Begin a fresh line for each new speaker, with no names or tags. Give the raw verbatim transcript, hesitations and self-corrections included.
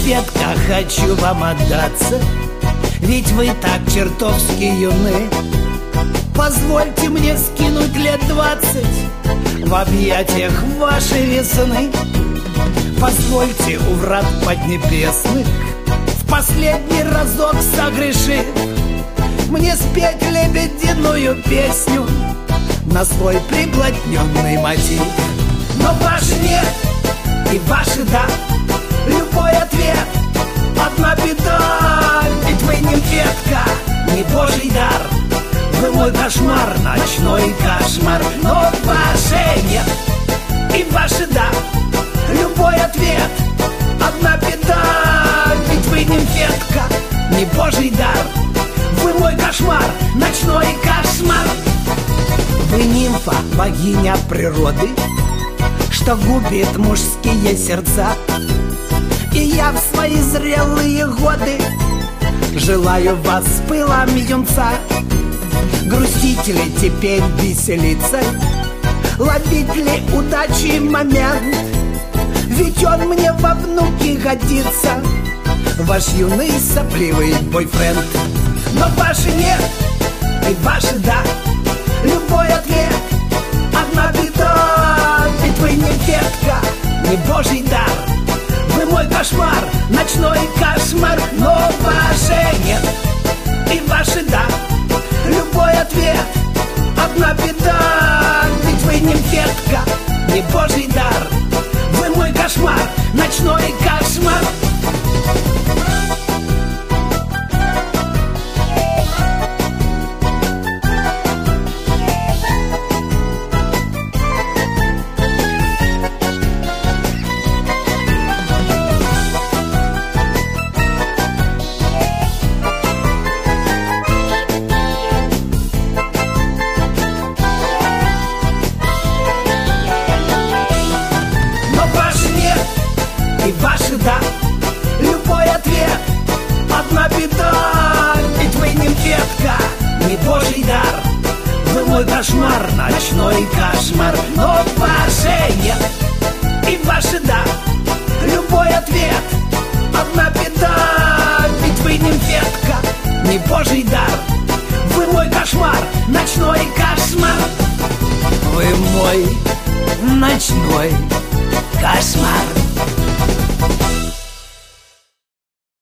нимфетка, хочу вам отдаться, ведь вы так чертовски юны. Позвольте мне скинуть лет двадцать в объятиях вашей весны. Позвольте у врат поднебесных в последний разок согрешив мне спеть лебединую песню на свой приблотненный мотив. Но ваш нет и ваши да, любой ответ одна беда. Ведь вы нимфетка, не божий дар, вы мой кошмар, ночной кошмар. Но ваше нет и ваше да, любой ответ одна беда. Ведь вы нимфетка, не божий дар, вы мой кошмар, ночной кошмар. Вы нимфа, богиня природы, что губит мужские сердца. И я в свои зрелые годы желаю вас с пылом юнца. Грустить ли теперь веселиться, ловить ли удачи момент, ведь он мне во внуки годится, ваш юный сопливый бойфренд. Но ваши нет и ваши да, любой ответ одна беда. Ведь вы нимфетка, не божий дар, вы мой кошмар, ночной кошмар. Но ваше нет и ваше да, любой ответ одна беда. Ведь вы нимфетка, не божий дар, вы мой кошмар, ночной кошмар. И ваши да, любой ответ одна беда. Ведь вы нимфетка, не божий дар, вы мой кошмар, ночной кошмар. Но ваше нет и ваши да, любой ответ одна беда. Ведь вы нимфетка, не божий дар, вы мой кошмар, ночной кошмар. Вы мой ночной кошмар.